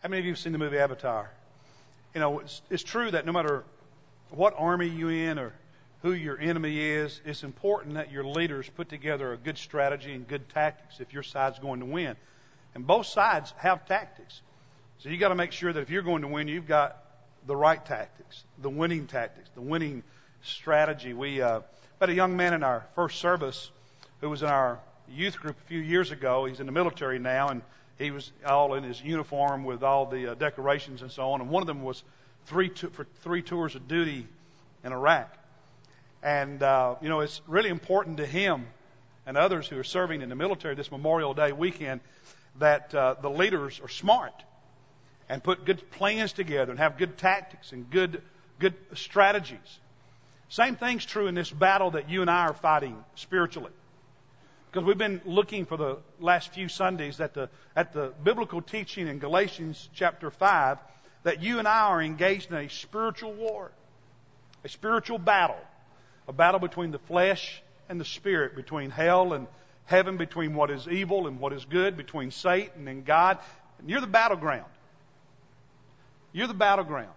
How many of you have seen the movie Avatar? You know, it's true that no matter what army you're in or who your enemy is, it's important that your leaders put together a good strategy and good tactics if your side's going to win. And both sides have tactics. So you got to make sure that if you're going to win, you've got the right tactics, the winning strategy. We had a young man in our first service who was in our youth group a few years ago. He's in the military now, and he was all in his uniform with all the decorations and so on. And one of them was for 3 tours of duty in Iraq. And, it's really important to him and others who are serving in the military this Memorial Day weekend that the leaders are smart and put good plans together and have good tactics and good strategies. Same thing's true in this battle that you and I are fighting spiritually. Because we've been looking for the last few Sundays at the biblical teaching in Galatians chapter 5 that you and I are engaged in a spiritual war, a spiritual battle, a battle between the flesh and the spirit, between hell and heaven, between what is evil and what is good, between Satan and God. And you're the battleground. You're the battleground.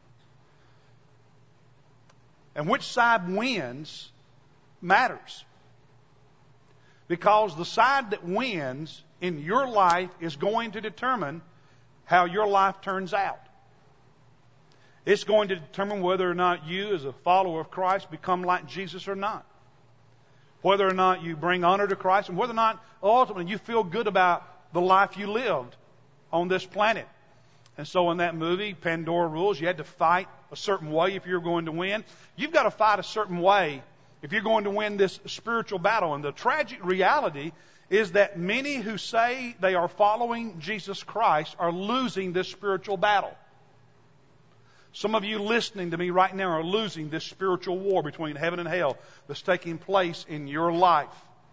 And which side wins matters. Because the side that wins in your life is going to determine how your life turns out. It's going to determine whether or not you, as a follower of Christ, become like Jesus or not. Whether or not you bring honor to Christ, and whether or not ultimately you feel good about the life you lived on this planet. And so in that movie, Pandora Rules, you had to fight a certain way if you're going to win. You've got to fight a certain way if you're going to win this spiritual battle. And the tragic reality is that many who say they are following Jesus Christ are losing this spiritual battle. Some of you listening to me right now are losing this spiritual war between heaven and hell that's taking place in your life.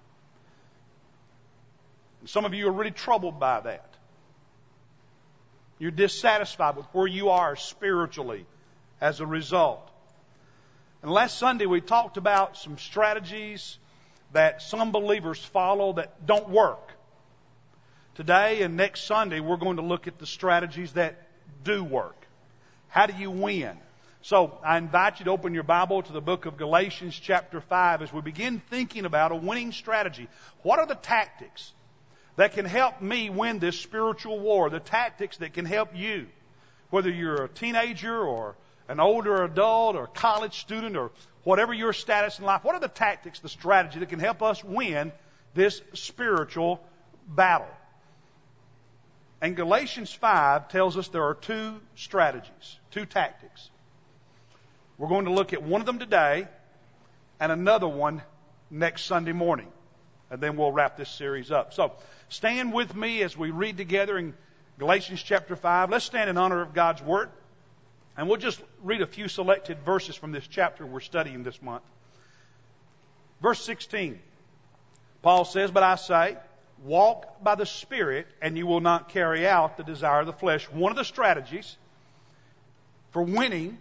And some of you are really troubled by that. You're dissatisfied with where you are spiritually as a result. And last Sunday we talked about some strategies that some believers follow that don't work. Today and next Sunday we're going to look at the strategies that do work. How do you win? So I invite you to open your Bible to the book of Galatians chapter 5 as we begin thinking about a winning strategy. What are the tactics that can help me win this spiritual war? The tactics that can help you, whether you're a teenager or an older adult or a college student or whatever your status in life. What are the tactics, the strategy that can help us win this spiritual battle? And Galatians 5 tells us there are 2 strategies, 2 tactics. We're going to look at one of them today and another one next Sunday morning. And then we'll wrap this series up. So stand with me as we read together in Galatians chapter 5. Let's stand in honor of God's Word. And we'll just read a few selected verses from this chapter we're studying this month. Verse 16. Paul says, "But I say, walk by the Spirit, and you will not carry out the desire of the flesh." One of the strategies for winning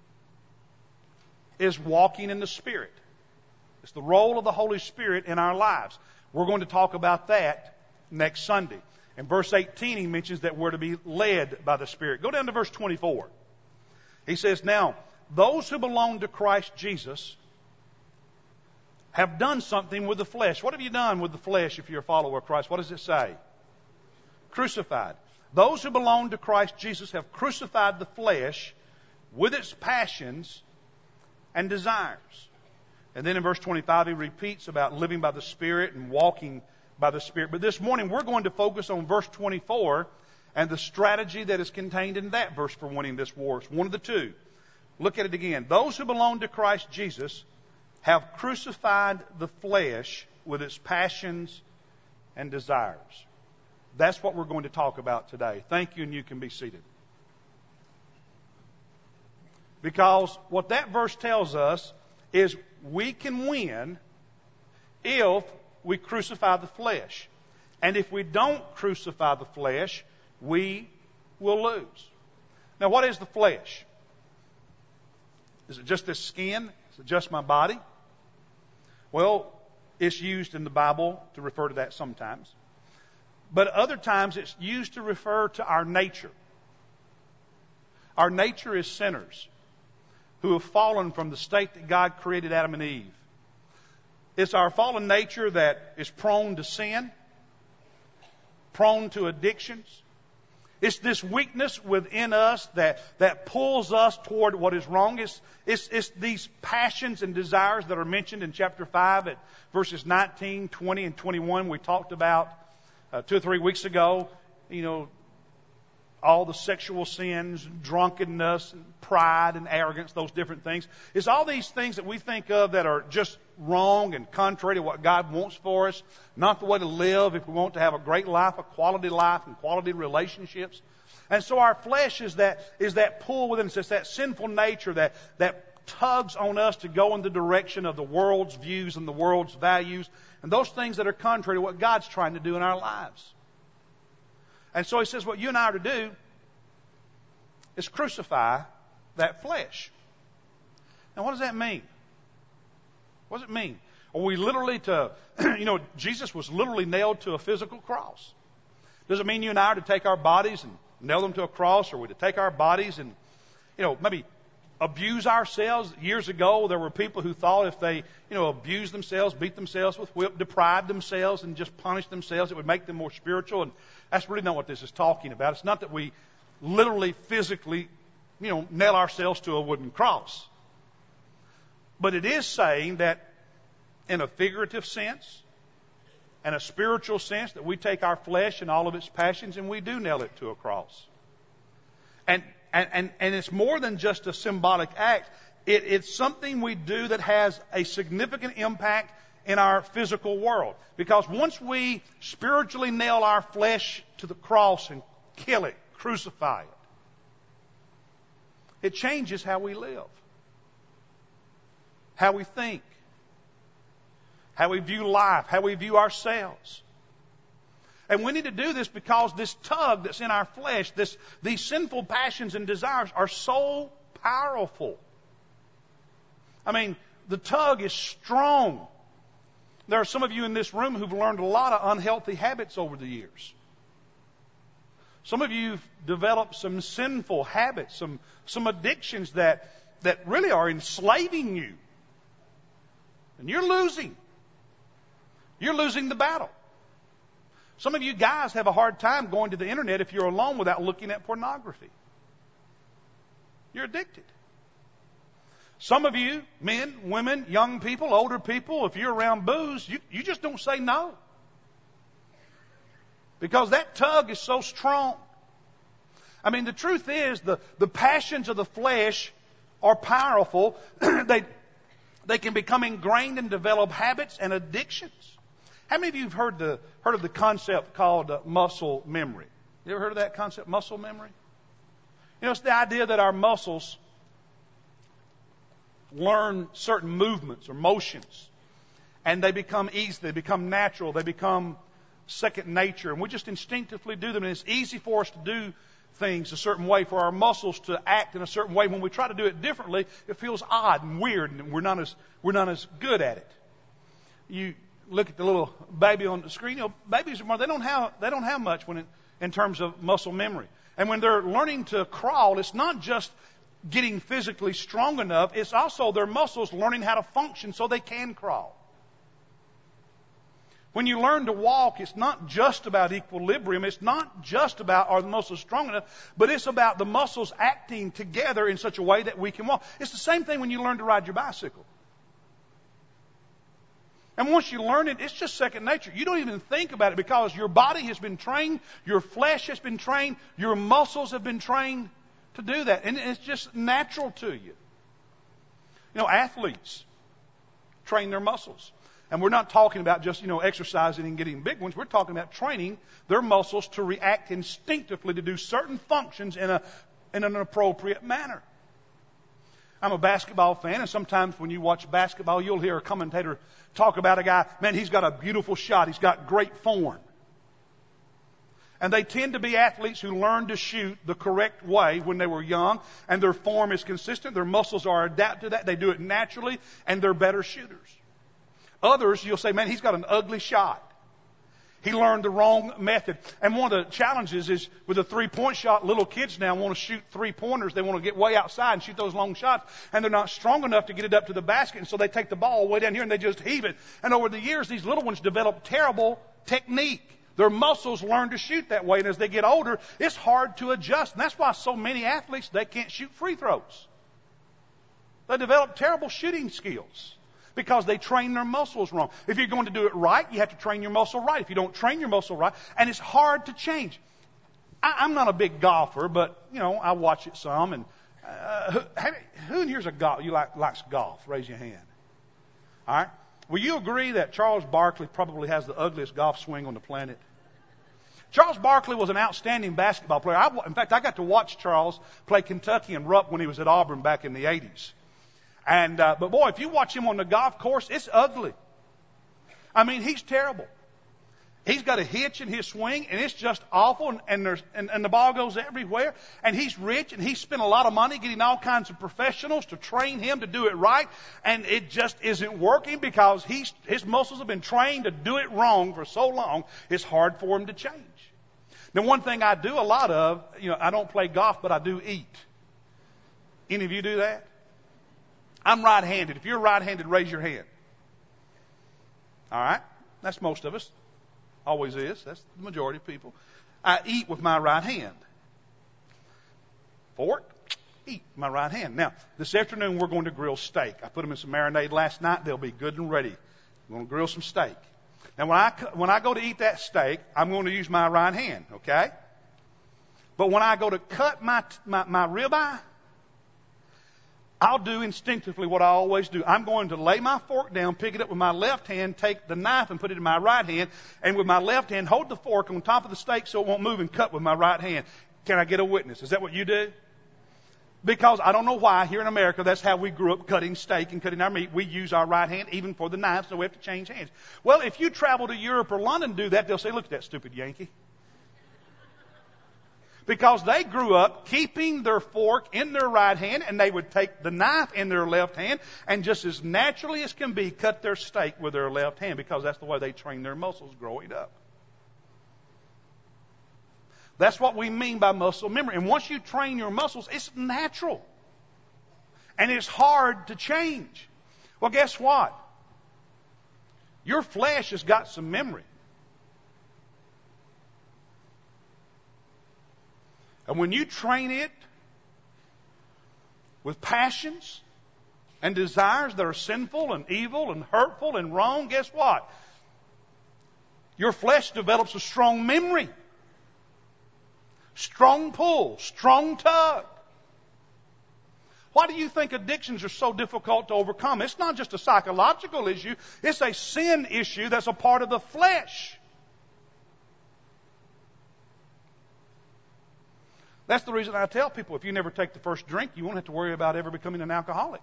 is walking in the Spirit. It's the role of the Holy Spirit in our lives. We're going to talk about that next Sunday. In verse 18, he mentions that we're to be led by the Spirit. Go down to verse 24. He says, "Now, those who belong to Christ Jesus have done something with the flesh." What have you done with the flesh if you're a follower of Christ? What does it say? Crucified. Those who belong to Christ Jesus have crucified the flesh with its passions and desires. And then in verse 25, he repeats about living by the Spirit and walking by the Spirit. But this morning, we're going to focus on verse 24 and the strategy that is contained in that verse for winning this war. It's one of the 2. Look at it again. Those who belong to Christ Jesus have crucified the flesh with its passions and desires. That's what we're going to talk about today. Thank you, and you can be seated. Because what that verse tells us is we can win if we crucify the flesh. And if we don't crucify the flesh, we will lose. Now, what is the flesh? Is it just this skin? Is it just my body? Well, it's used in the Bible to refer to that sometimes. But other times it's used to refer to our nature. Our nature is sinners who have fallen from the state that God created Adam and Eve. It's our fallen nature that is prone to sin, prone to addictions. It's this weakness within us that pulls us toward what is wrong. It's these passions and desires that are mentioned in chapter 5 at verses 19, 20, and 21. We talked about 2 or 3 weeks ago, all the sexual sins, drunkenness, and pride and arrogance, those different things. It's all these things that we think of that are just wrong and contrary to what God wants for us, not the way to live if we want to have a great life, a quality life, and quality relationships. And so our flesh is that pull within us. It's that sinful nature that tugs on us to go in the direction of the world's views and the world's values, and those things that are contrary to what God's trying to do in our lives. And so he says what you and I are to do is crucify that flesh. Now what does that mean? What does it mean? Are we literally Jesus was literally nailed to a physical cross. Does it mean you and I are to take our bodies and nail them to a cross? Or are we to take our bodies and, maybe abuse ourselves? Years ago, there were people who thought if they, abused themselves, beat themselves with whip, deprived themselves, and just punished themselves, it would make them more spiritual. And that's really not what this is talking about. It's not that we literally, physically, nail ourselves to a wooden cross. But it is saying that in a figurative sense and a spiritual sense that we take our flesh and all of its passions and we do nail it to a cross. And it's more than just a symbolic act. It's something we do that has a significant impact in our physical world. Because once we spiritually nail our flesh to the cross and kill it, crucify it, it changes how we live, how we think, how we view life, how we view ourselves. And we need to do this because this tug that's in our flesh, these sinful passions and desires are so powerful. I mean, the tug is strong. There are some of you in this room who've learned a lot of unhealthy habits over the years. Some of you have developed some sinful habits, some addictions that really are enslaving you. And you're losing. You're losing the battle. Some of you guys have a hard time going to the internet if you're alone without looking at pornography. You're addicted. Some of you, men, women, young people, older people, if you're around booze, you just don't say no. Because that tug is so strong. I mean, the truth is the passions of the flesh are powerful. They can become ingrained and develop habits and addictions. How many of you have heard of the concept called muscle memory? You ever heard of that concept, muscle memory? It's the idea that our muscles learn certain movements or motions, and they become easy, they become natural, they become second nature, and we just instinctively do them, and it's easy for us to do things a certain way, for our muscles to act in a certain way. When we try to do it differently, it feels odd and weird, and we're not as good at it. You look at the little baby on the screen. Babies they don't have much in terms of muscle memory. And when they're learning to crawl, it's not just getting physically strong enough. It's also their muscles learning how to function so they can crawl. When you learn to walk, it's not just about equilibrium. It's not just about are the muscles strong enough, but it's about the muscles acting together in such a way that we can walk. It's the same thing when you learn to ride your bicycle. And once you learn it, it's just second nature. You don't even think about it because your body has been trained, your flesh has been trained, your muscles have been trained to do that. And it's just natural to you. Athletes train their muscles. And we're not talking about just, exercising and getting big ones. We're talking about training their muscles to react instinctively to do certain functions in an appropriate manner. I'm a basketball fan, and sometimes when you watch basketball, you'll hear a commentator talk about a guy, man, he's got a beautiful shot. He's got great form. And they tend to be athletes who learn to shoot the correct way when they were young, and their form is consistent. Their muscles are adapted to that. They do it naturally, and they're better shooters. Others, you'll say, man, he's got an ugly shot. He learned the wrong method. And one of the challenges is with a three-point shot, little kids now want to shoot three-pointers. They want to get way outside and shoot those long shots, and they're not strong enough to get it up to the basket, and so they take the ball way down here and they just heave it. And over the years, these little ones develop terrible technique. Their muscles learn to shoot that way, and as they get older, it's hard to adjust. And that's why so many athletes, they can't shoot free throws. They develop terrible shooting skills because they train their muscles wrong. If you're going to do it right, you have to train your muscle right. If you don't train your muscle right, and it's hard to change. I'm not a big golfer, but, I watch it some. And who in here's a golf? You likes golf? Raise your hand. All right. Will you agree that Charles Barkley probably has the ugliest golf swing on the planet? Charles Barkley was an outstanding basketball player. In fact, I got to watch Charles play Kentucky and Rupp when he was at Auburn back in the 80s. But boy, if you watch him on the golf course, it's ugly. I mean, he's terrible. He's got a hitch in his swing, and it's just awful, and the ball goes everywhere. And he's rich, and he's spent a lot of money getting all kinds of professionals to train him to do it right, and it just isn't working because his muscles have been trained to do it wrong for so long, it's hard for him to change. Now, one thing I do a lot of, I don't play golf, but I do eat. Any of you do that? I'm right-handed. If you're right-handed, raise your hand. All right? That's most of us. Always is. That's the majority of people. I eat with my right hand. Fork, eat with my right hand. Now, this afternoon we're going to grill steak. I put them in some marinade last night. They'll be good and ready. We're going to grill some steak. Now, when I go to eat that steak, I'm going to use my right hand, okay? But when I go to cut my ribeye, I'll do instinctively what I always do. I'm going to lay my fork down, pick it up with my left hand, take the knife and put it in my right hand, and with my left hand hold the fork on top of the steak so it won't move and cut with my right hand. Can I get a witness? Is that what you do? Because I don't know why here in America that's how we grew up cutting steak and cutting our meat. We use our right hand even for the knife, so we have to change hands. Well, if you travel to Europe or London and do that, they'll say, look at that stupid Yankee. Because they grew up keeping their fork in their right hand, and they would take the knife in their left hand and just as naturally as can be cut their steak with their left hand because that's the way they train their muscles growing up. That's what we mean by muscle memory. And once you train your muscles, it's natural. And it's hard to change. Well, guess what? Your flesh has got some memory. And when you train it with passions and desires that are sinful and evil and hurtful and wrong, guess what? Your flesh develops a strong memory, strong pull, strong tug. Why do you think addictions are so difficult to overcome? It's not just a psychological issue. It's a sin issue that's a part of the flesh. That's the reason I tell people, if you never take the first drink, you won't have to worry about ever becoming an alcoholic.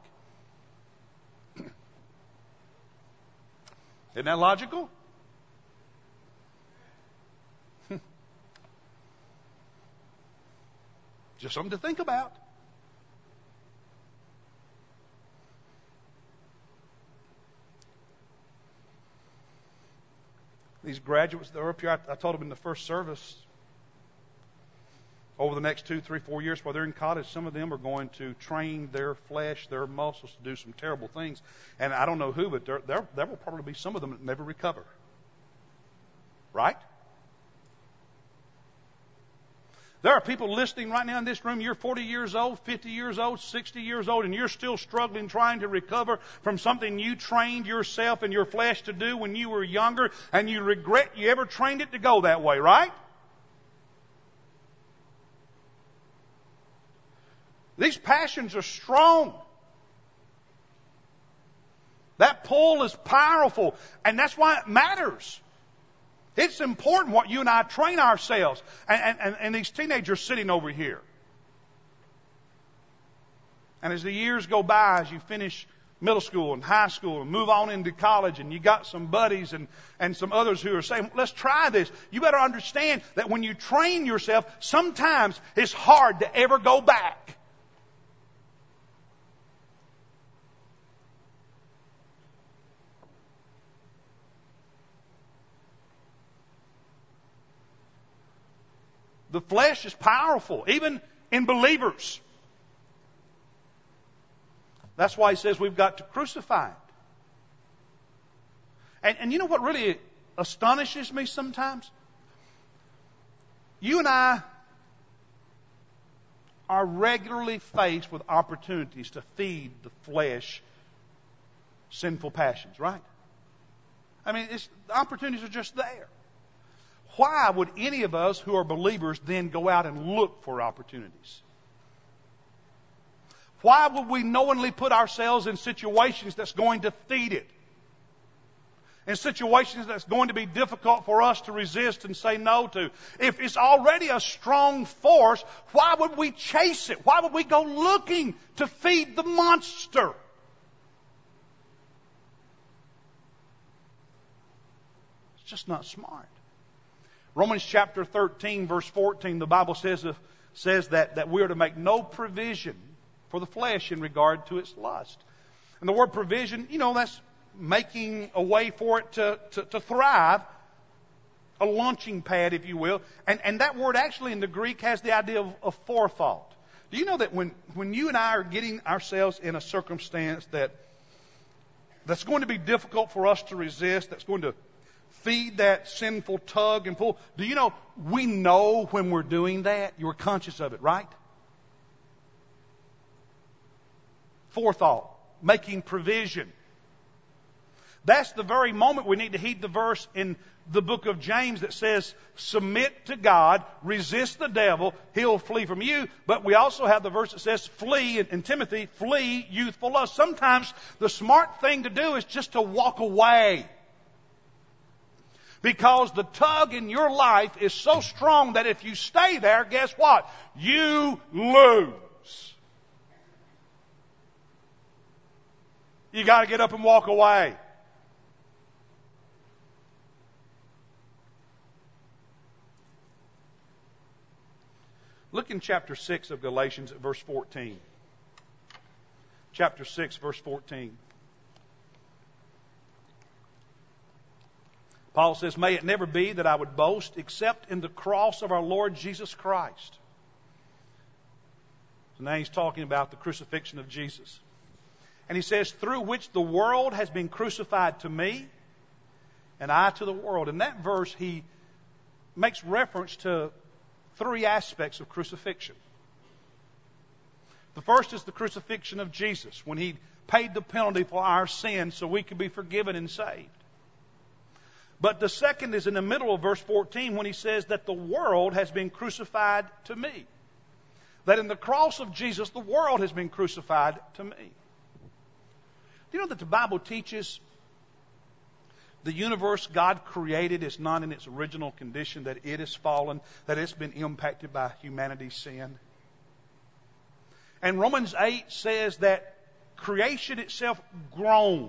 Isn't that logical? Just something to think about. These graduates that are up here, I told them in the first service, over the next 2, 3, 4 years while they're in college, some of them are going to train their flesh, their muscles to do some terrible things. And I don't know who, but there will probably be some of them that never recover. Right? There are people listening right now in this room. You're 40 years old, 50 years old, 60 years old, and you're still struggling trying to recover from something you trained yourself and your flesh to do when you were younger, and you regret you ever trained it to go that way, right? These passions are strong. That pull is powerful, and that's why it matters. It's important what you and I train ourselves. And these teenagers sitting over here. And as the years go by, as you finish middle school and high school and move on into college, and you got some buddies and some others who are saying, let's try this. You better understand that when you train yourself, sometimes it's hard to ever go back. The flesh is powerful, even in believers. That's why he says we've got to crucify it. And you know what really astonishes me sometimes? You and I are regularly faced with opportunities to feed the flesh sinful passions, right? I mean, the opportunities are just there. Why would any of us who are believers then go out and look for opportunities? Why would we knowingly put ourselves in situations that's going to feed it? In situations that's going to be difficult for us to resist and say no to. If it's already a strong force, why would we chase it? Why would we go looking to feed the monster? It's just not smart. Romans chapter 13, verse 14, the Bible says that we are to make no provision for the flesh in regard to its lust. And the word provision, that's making a way for it to thrive, a launching pad, if you will. And that word actually in the Greek has the idea of forethought. Do you know that when you and I are getting ourselves in a circumstance that's going to be difficult for us to resist, that's going to feed that sinful tug and pull, do you know we know when we're doing that? You're conscious of it, right? Forethought, making provision. That's the very moment we need to heed the verse in the book of James that says, submit to God, resist the devil, he'll flee from you. But we also have the verse that says, flee, in Timothy, flee youthful lust. Sometimes the smart thing to do is just to walk away. Because the tug in your life is so strong that if you stay there, guess what? You lose. You got to get up and walk away. Look in chapter 6 of Galatians at verse 14. Chapter 6, verse 14. Paul says, may it never be that I would boast except in the cross of our Lord Jesus Christ. So now he's talking about the crucifixion of Jesus. And he says, through which the world has been crucified to me, and I to the world. In that verse, he makes reference to three aspects of crucifixion. The first is the crucifixion of Jesus, when he paid the penalty for our sins so we could be forgiven and saved. But the second is in the middle of verse 14 when he says that the world has been crucified to me. That in the cross of Jesus, the world has been crucified to me. Do you know that the Bible teaches the universe God created is not in its original condition, that it has fallen, that it's been impacted by humanity's sin? And Romans 8 says that creation itself groans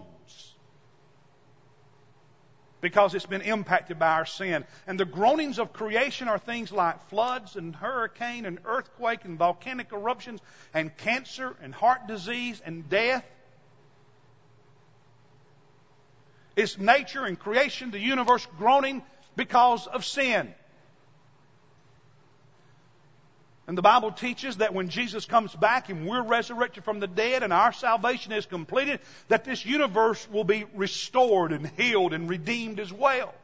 because it's been impacted by our sin. And the groanings of creation are things like floods and hurricane and earthquake and volcanic eruptions and cancer and heart disease and death. It's nature and creation, the universe groaning because of sin. And the Bible teaches that when Jesus comes back and we're resurrected from the dead and our salvation is completed, that this universe will be restored and healed and redeemed as well.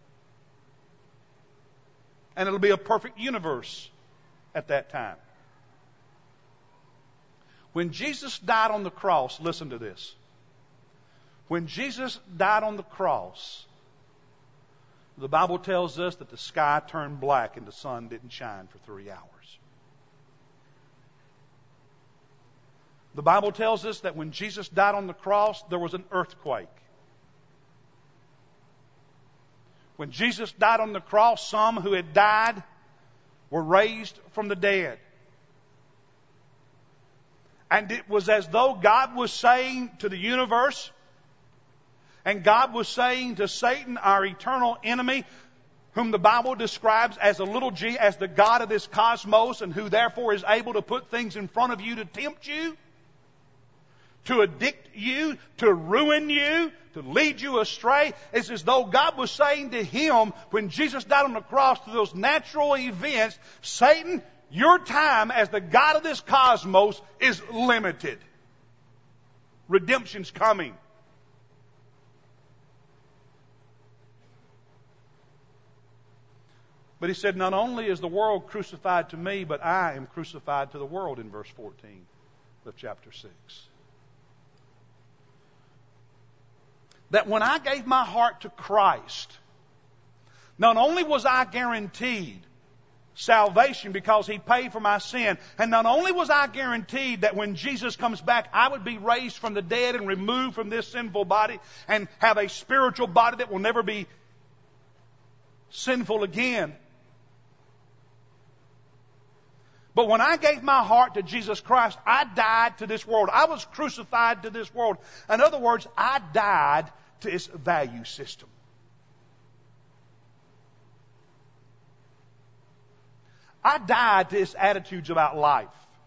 And it'll be a perfect universe at that time. When Jesus died on the cross, listen to this. When Jesus died on the cross, the Bible tells us that the sky turned black and the sun didn't shine for 3 hours. The Bible tells us that when Jesus died on the cross, there was an earthquake. When Jesus died on the cross, some who had died were raised from the dead. And it was as though God was saying to the universe, and God was saying to Satan, our eternal enemy, whom the Bible describes as a little g, as the God of this cosmos, and who therefore is able to put things in front of you to tempt you. to addict you, to ruin you, to lead you astray. It's as though God was saying to him when Jesus died on the cross through those natural events, Satan, your time as the God of this cosmos is limited. Redemption's coming. But he said, not only is the world crucified to me, but I am crucified to the world in verse 14 of chapter 6. That when I gave my heart to Christ, not only was I guaranteed salvation because He paid for my sin, and not only was I guaranteed that when Jesus comes back, I would be raised from the dead and removed from this sinful body and have a spiritual body that will never be sinful again. But when I gave my heart to Jesus Christ, I died to this world. I was crucified to this world. In other words, I died to its value system. I died to its attitudes about life.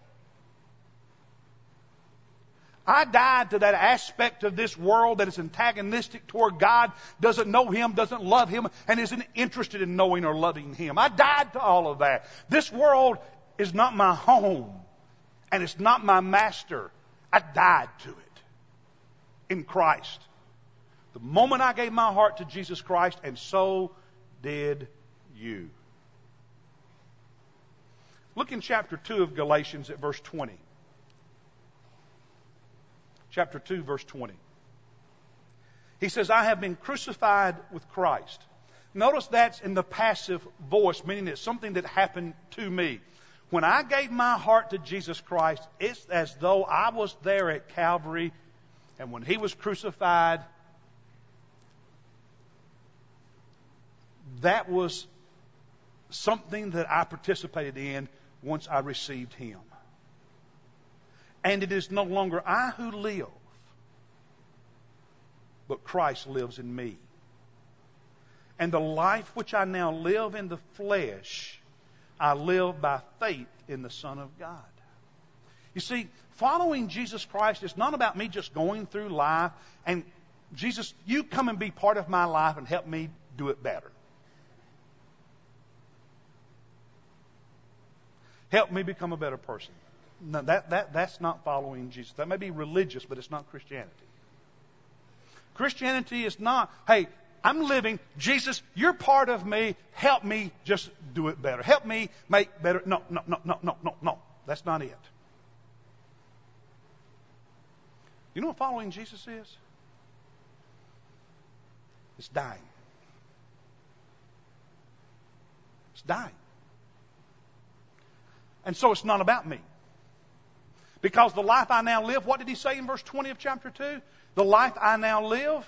I died to that aspect of this world that is antagonistic toward God, doesn't know Him, doesn't love Him, and isn't interested in knowing or loving Him. I died to all of that. This world is not my home, and it's not my master. I died to it in Christ. The moment I gave my heart to Jesus Christ, and so did you. Look in chapter 2 of Galatians at verse 20. Chapter 2, verse 20. He says, I have been crucified with Christ. Notice that's in the passive voice, meaning it's something that happened to me. When I gave my heart to Jesus Christ, it's as though I was there at Calvary, and when He was crucified, that was something that I participated in once I received Him. And it is no longer I who live, but Christ lives in me. And the life which I now live in the flesh, I live by faith in the Son of God. You see, following Jesus Christ is not about me just going through life and Jesus, you come and be part of my life and help me do it better. Help me become a better person. No, that's not following Jesus. That may be religious, but it's not Christianity. Christianity is not, hey, I'm living, Jesus, you're part of me, help me just do it better. Help me make better. No. That's not it. You know what following Jesus is? It's dying. It's dying. And so it's not about me. Because the life I now live, what did he say in verse 20 of chapter 2? The life I now live,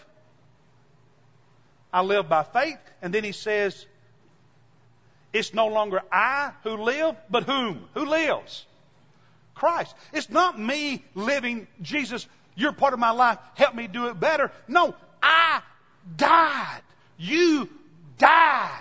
I live by faith. And then he says, it's no longer I who live, but whom? Who lives? Christ. It's not me living, Jesus, you're part of my life, help me do it better. No, I died. You died.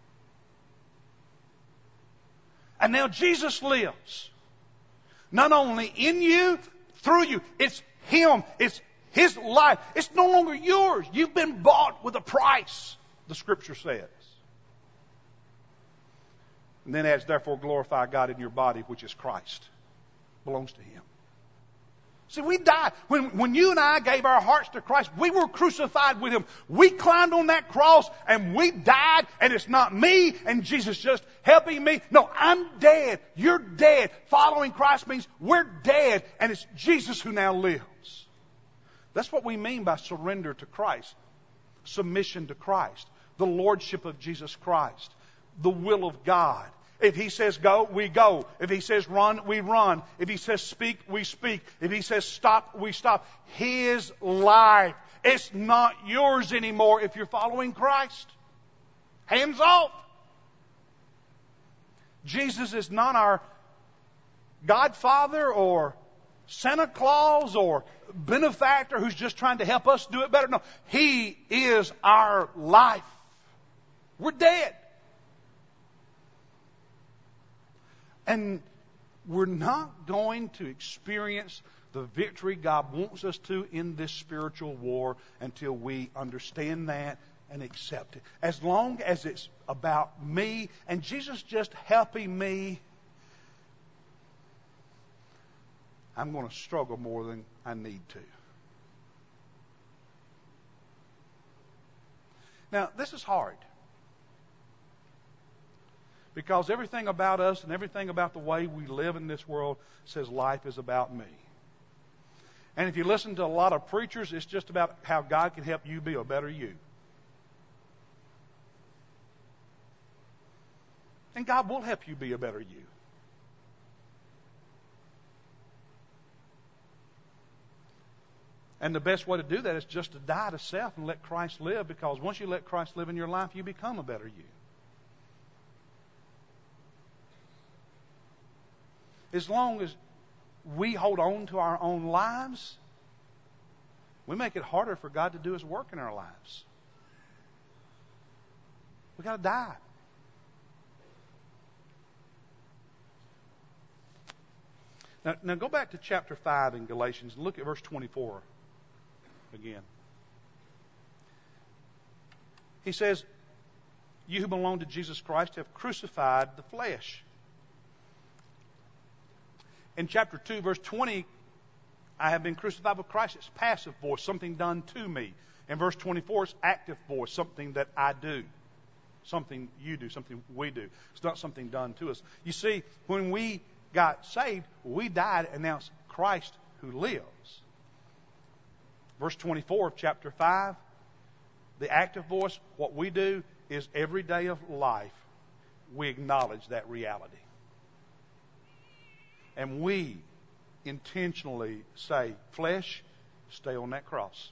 And now Jesus lives. Not only in you, through you. It's Him. It's His life. It's no longer yours. You've been bought with a price, the Scripture says. And then adds, therefore glorify God in your body, which is Christ. Belongs to Him. See, we died. When you and I gave our hearts to Christ, we were crucified with Him. We climbed on that cross and we died, and it's not me and Jesus just helping me. No, I'm dead. You're dead. Following Christ means we're dead, and it's Jesus who now lives. That's what we mean by surrender to Christ. Submission to Christ. The Lordship of Jesus Christ. The will of God. If He says go, we go. If He says run, we run. If He says speak, we speak. If He says stop, we stop. His life. It's not yours anymore if you're following Christ. Hands off. Jesus is not our Godfather or Santa Claus or benefactor who's just trying to help us do it better. No, He is our life. We're dead. And we're not going to experience the the victory God wants us to in this spiritual war until we understand that and accept it. As long as it's about me and Jesus just helping me, I'm going to struggle more than I need to. Now, this is hard. Because everything about us and everything about the way we live in this world says life is about me. And if you listen to a lot of preachers, it's just about how God can help you be a better you. And God will help you be a better you. And the best way to do that is just to die to self and let Christ live, because once you let Christ live in your life, you become a better you. As long as we hold on to our own lives, we make it harder for God to do His work in our lives. We've got to die. Now go back to chapter 5 in Galatians and look at verse 24 again. He says, "You who belong to Jesus Christ have crucified the flesh." In chapter 2, verse 20, I have been crucified with Christ. It's passive voice, something done to me. In verse 24, it's active voice, something that I do. Something you do, something we do. It's not something done to us. You see, when we got saved, we died, and now it's Christ who lives. Verse 24 of chapter 5, the active voice, what we do is every day of life, we acknowledge that reality. And we intentionally say, flesh, stay on that cross.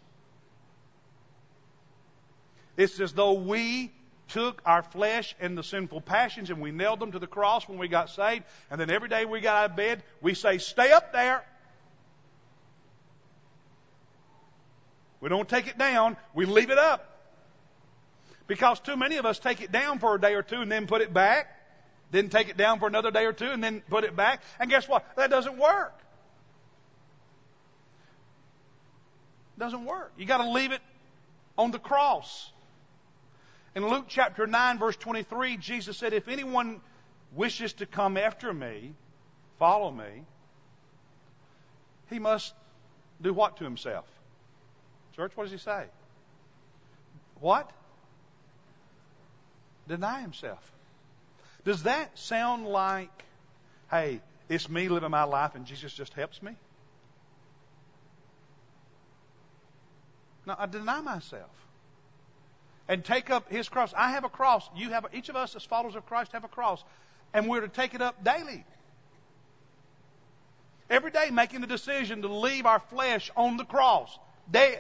It's as though we took our flesh and the sinful passions and we nailed them to the cross when we got saved. And then every day we got out of bed, we say, stay up there. We don't take it down, we leave it up. Because too many of us take it down for a day or two and then put it back. Then take it down for another day or two and then put it back. And guess what? That doesn't work. It doesn't work. You got to leave it on the cross. In Luke chapter 9, verse 23, Jesus said, if anyone wishes to come after me, follow me, he must do what to himself? Church, what does he say? What? Deny himself. Does that sound like, hey, it's me living my life and Jesus just helps me? No, I deny myself and take up His cross. I have a cross. You have. Each of us as followers of Christ have a cross, and we're to take it up daily. Every day, making the decision to leave our flesh on the cross, dead.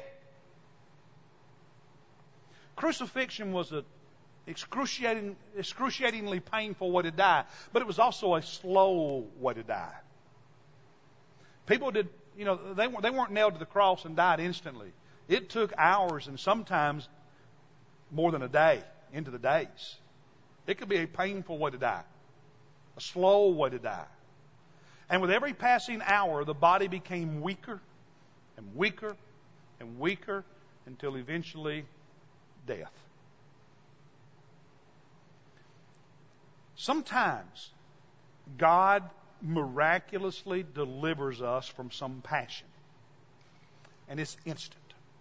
Crucifixion was a excruciatingly painful way to die, but it was also a slow way to die. People did, they weren't nailed to the cross and died instantly. It took hours and sometimes more than a day, into the days. It could be a painful way to die, a slow way to die. And with every passing hour, the body became weaker and weaker and weaker until eventually death. Sometimes God miraculously delivers us from some passion. And it's instant.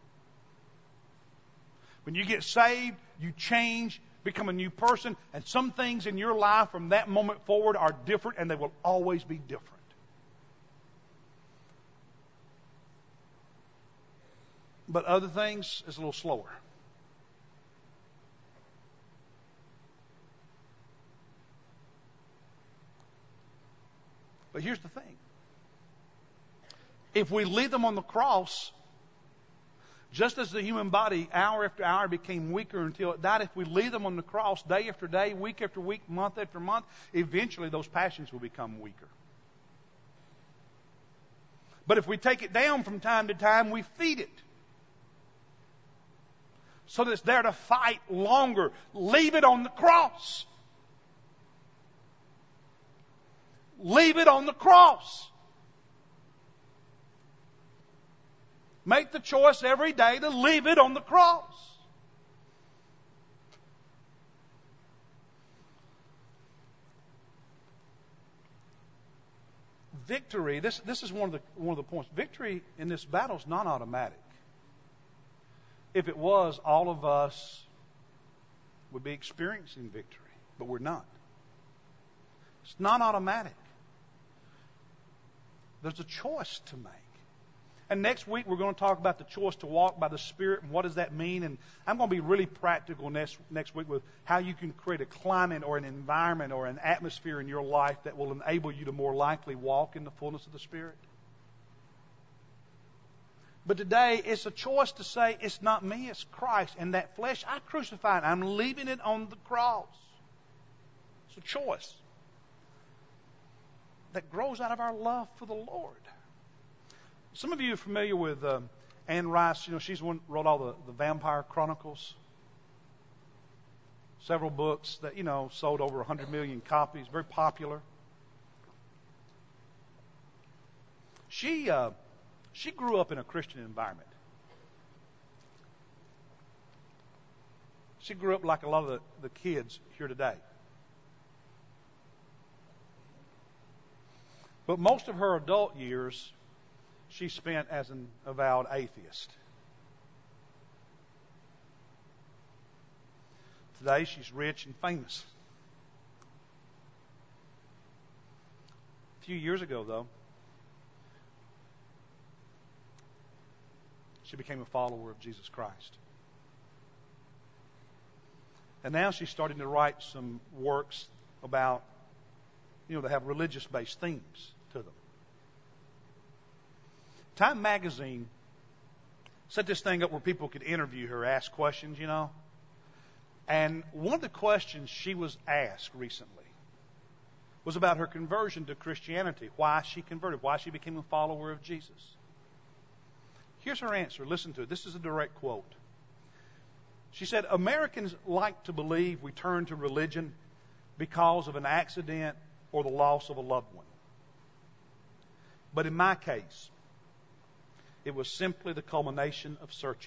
When you get saved, you change, become a new person, and some things in your life from that moment forward are different, and they will always be different. But other things is a little slower. But here's the thing. If we leave them on the cross, just as the human body, hour after hour, became weaker until it died, if we leave them on the cross day after day, week after week, month after month, eventually those passions will become weaker. But if we take it down from time to time, we feed it, so that it's there to fight longer. Leave it on the cross. Leave it on the cross. Make the choice every day to leave it on the cross. Victory, this is one of the points. Victory in this battle is not automatic. If it was, all of us would be experiencing victory, but we're not. It's not automatic. There's a choice to make. And next week we're going to talk about the choice to walk by the Spirit and what does that mean. And I'm going to be really practical next week with how you can create a climate or an environment or an atmosphere in your life that will enable you to more likely walk in the fullness of the Spirit. But today it's a choice to say it's not me, it's Christ. And that flesh I crucified, I'm leaving it on the cross. It's a choice that grows out of our love for the Lord. Some of you are familiar with Anne Rice. You know, she's the one who wrote all the Vampire Chronicles. Several books that, sold over 100 million copies. Very popular. She grew up in a Christian environment. She grew up like a lot of the kids here today. But most of her adult years she spent as an avowed atheist. Today she's rich and famous. A few years ago, though, she became a follower of Jesus Christ. And now she's starting to write some works about, that have religious-based themes to them. Time Magazine set this thing up where people could interview her, ask questions, And one of the questions she was asked recently was about her conversion to Christianity, why she converted, why she became a follower of Jesus. Here's her answer. Listen to it. This is a direct quote. She said, Americans like to believe we turn to religion because of an accident or the loss of a loved one. But in my case, it was simply the culmination of searching.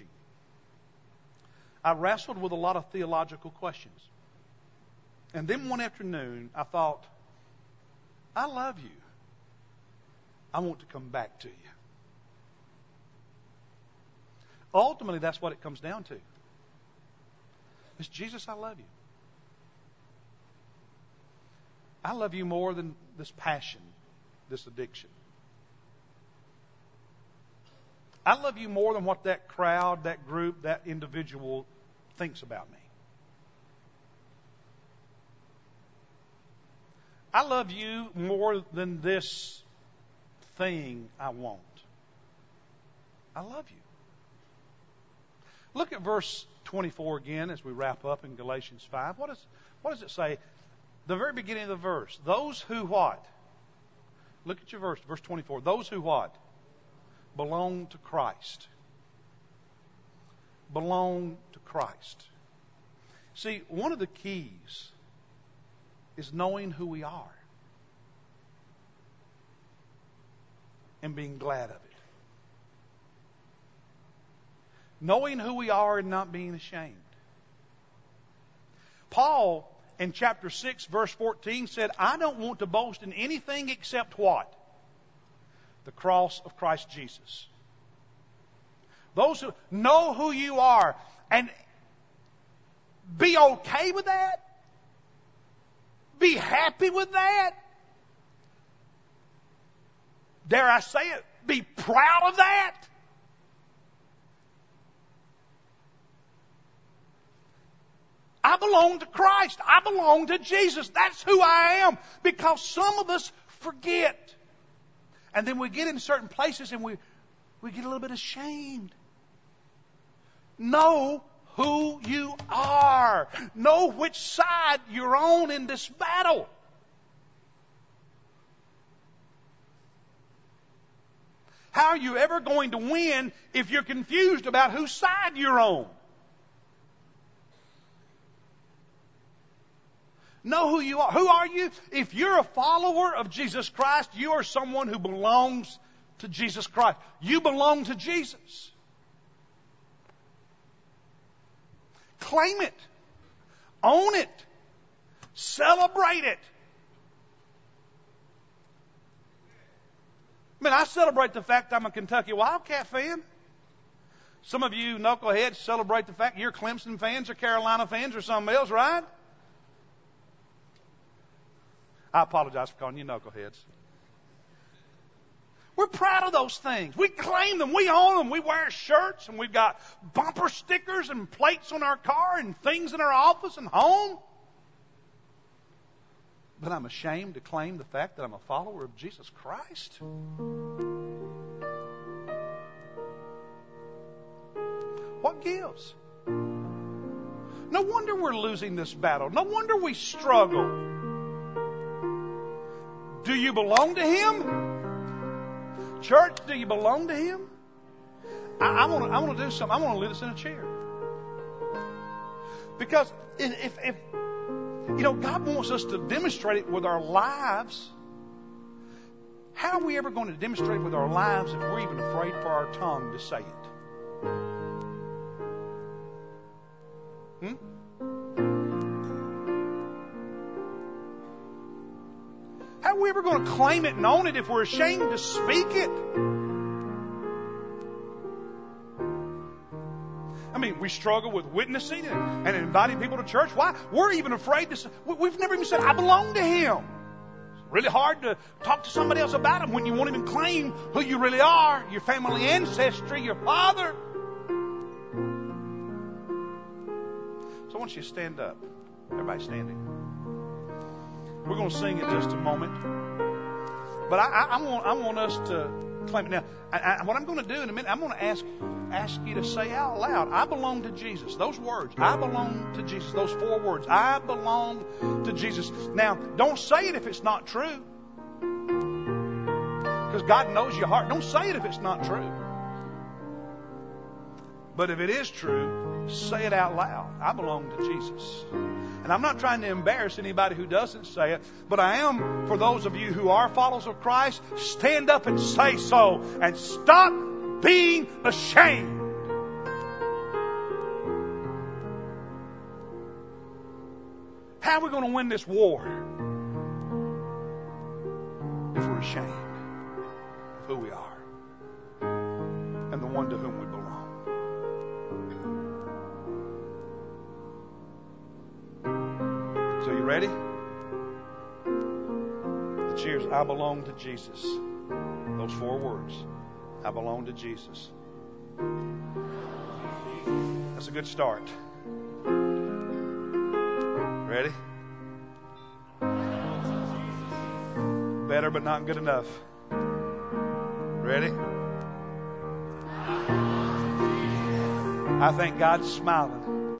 I wrestled with a lot of theological questions. And then one afternoon, I thought, I love you. I want to come back to you. Ultimately, that's what it comes down to. It's Jesus, I love you. I love you more than this passion, this addiction. I love you more than what that crowd, that group, that individual thinks about me. I love you more than this thing I want. I love you. Look at verse 24 again as we wrap up in Galatians 5. What does it say? The very beginning of the verse. Those who what? Look at your verse 24. Those who what? Belong to Christ. Belong to Christ. See, one of the keys is knowing who we are and being glad of it. Knowing who we are and not being ashamed. Paul, in chapter 6, verse 14, said, I don't want to boast in anything except what? The cross of Christ Jesus. Those who know who you are and be okay with that. Be happy with that. Dare I say it? Be proud of that. I belong to Christ. I belong to Jesus. That's who I am. Because some of us forget. And then we get in certain places and we get a little bit ashamed. Know who you are. Know which side you're on in this battle. How are you ever going to win if you're confused about whose side you're on? Know who you are. Who are you? If you're a follower of Jesus Christ, you are someone who belongs to Jesus Christ. You belong to Jesus. Claim it. Own it. Celebrate it. I mean, I celebrate the fact I'm a Kentucky Wildcat fan. Some of you knuckleheads celebrate the fact you're Clemson fans or Carolina fans or something else, right? I apologize for calling you knuckleheads. We're proud of those things. We claim them. We own them. We wear shirts and we've got bumper stickers and plates on our car and things in our office and home. But I'm ashamed to claim the fact that I'm a follower of Jesus Christ. What gives? No wonder we're losing this battle. No wonder we struggle. Do you belong to Him? Church, do you belong to Him? I want to do something. I want to lead us in a chair. Because if God wants us to demonstrate it with our lives, how are we ever going to demonstrate it with our lives if we're even afraid for our tongue to say it? How are we ever going to claim it and own it if we're ashamed to speak it? I mean, we struggle with witnessing and inviting people to church. Why? We're even afraid to say, we've never even said, I belong to Him. It's really hard to talk to somebody else about Him when you won't even claim who you really are, your family ancestry, your father. So I want you to stand up. Everybody standing. We're going to sing in just a moment. But I want us to claim it. Now, what I'm going to do in a minute, I'm going to ask you to say out loud, I belong to Jesus. Those words, I belong to Jesus. Those 4 words, I belong to Jesus. Now, don't say it if it's not true. Because God knows your heart. Don't say it if it's not true. But if it is true, say it out loud. I belong to Jesus. And I'm not trying to embarrass anybody who doesn't say it, but I am, for those of you who are followers of Christ, stand up and say so and stop being ashamed. How are we going to win this war if we're ashamed of who we are and the one to whom we belong? So you ready? The cheers, I belong to Jesus. Those 4 words. I belong to Jesus. That's a good start. Ready? Better but not good enough. Ready? I think God's smiling.